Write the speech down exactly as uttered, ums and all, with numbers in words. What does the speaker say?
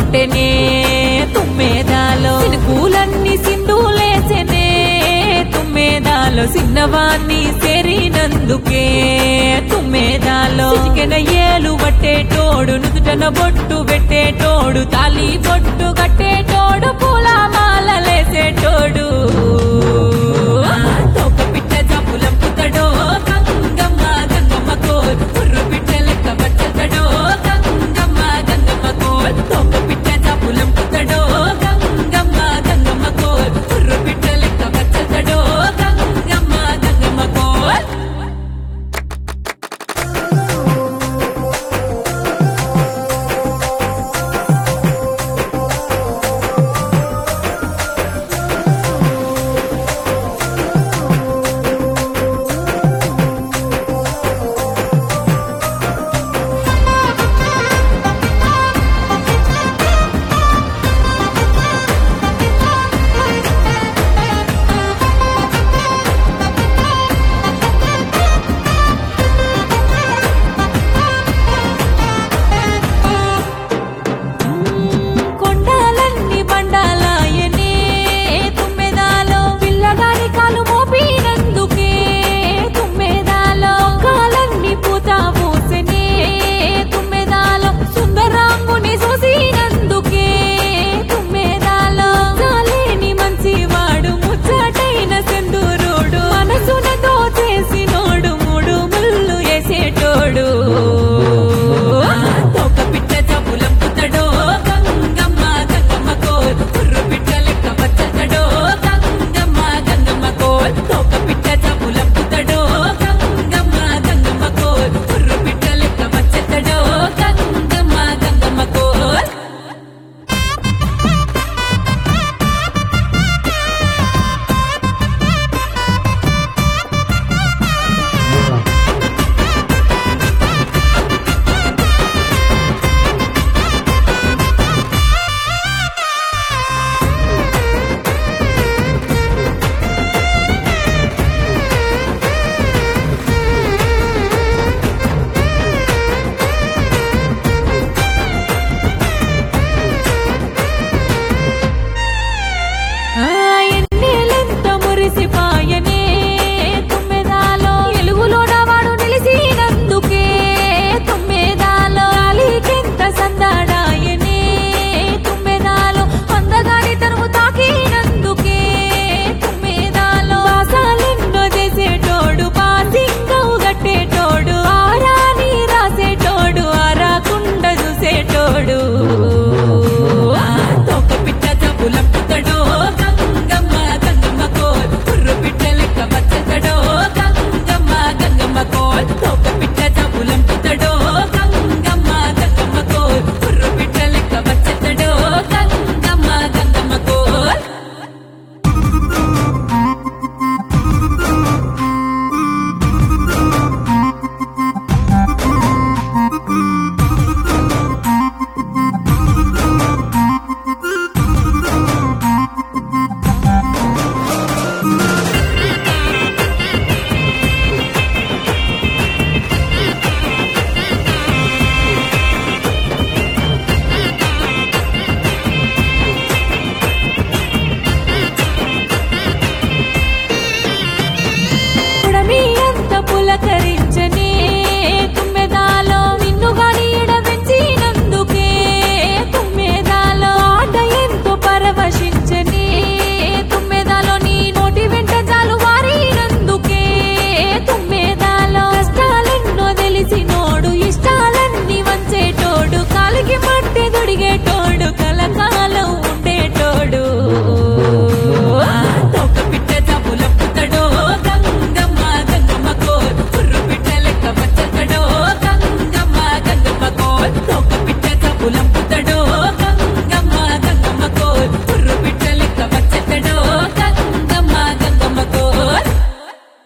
కొట్టెనే తుమ్మేదాలో సినుకులన్నీ సింధులేసెనే తుమ్మేదాలో సిన్నవాన్ని సేరినందుకే తుమ్మేదాలో చికెన ఏలు పట్టేటోడు నుదుటన బొట్టు పెట్టేటోడు తాలి బొట్టు కట్టేటోడు పూల మాలలేసేటోడు తోక పిట్ట జబ్బులంపుతడో గంగమ్మ గంగమ్మ కోల్ పుర్రు పిట్ట లెక్క బచ్చతడో గంగమ్మ గంగమ్మ కోల్ తోక పిట్ట జబ్బులంపుతడో గంగమ్మ గంగమ్మ కోల్ పుర్రు పిట్ట లెక్క బచ్చతడో గంగమ్మ గంగమ్మ కోల్ కొండాలన్నీ బండాలాయనే తుమ్మెదాలో పిల్లగాని కాలు మోపినందుకే తుమ్మెదాలో కాలన్నీ పూత పూసెనే తుమ్మెదాలో సుందరాంగుని చూసినందుకే తుమ్మెదాలో చాలేని మంచివాడు ముచ్చటైన సెందురుడు మనసునతో చేసినోడు మూడు ముళ్ళు వేసేటోడు తోక పిట్ట జబ్బులంపుతడో గంగమ్మ గంగమ్మ కోల్ పుర్రు పిట్ట లెక్క బచ్చతడో గంగమ్మ గంగమ్మ కోల్ తోక పిట్ట జబ్బులంపుతడో గంగమ్మ గంగమ్మ కోల్ పుర్రు పిట్ట లెక్క బచ్చతడో గంగమ్మ గంగమ్మ కోల్ ఆ ఎన్నెలెంత మురిసిపాయనే తుమ్మెదాలో ఎలుగులోన వాడు నిలిసినందుకే తుమ్మెదాలో గాలికెంత సందడాయనే తుమ్మెదాలో అందగాని తనువు తాకినందుకే తుమ్మెదాలో ఆశాలెన్నో చేసేటోడు పాసింగవు గట్టేటోడు ఆరాని రాసేటోడు ఆరాకుండ చూసేటోడు తోక పిట్ట జబ్బులంపుతడో గంగమ్మ గంగమ్మ కోల్ పుర్రు పిట్ట లెక్క బచ్చతడో గంగమ్మ గంగమ్మ కోల్ తోక పిట్ట జబ్బులంపుతడో గంగమ్మ గంగమ్మ కోల్ పుర్రు పిట్ట లెక్క బచ్చతడో గంగమ్మ గంగమ్మ కోల్ పుడమి అంత పులకరించనే తుమ్మెదాలో నిన్ను గాని ఎడవెంచినందుకే తుమ్మెదాలో ఆట ఎంతో పరవశించనే తుమ్మెదాలో నీ నోటి వెంట చాలు వారినందుకే తుమ్మెదాలో కష్టాలెన్నో తెలిసినోడు ఇష్టాలన్నీ వంచేటోడు కాలికి మట్టి దుడిగేటోడు కలకాలం ఉండేటోడు తోక పిట్ట జబ్బులంపుతడో గంగమ్మ గంగమ్మ కోల్ పుర్రు పిట్ట లెక్క బచ్చతడో గంగమ్మ గంగమ్మ కోల్ తోక పిట్ట జబ్బులంపుతడో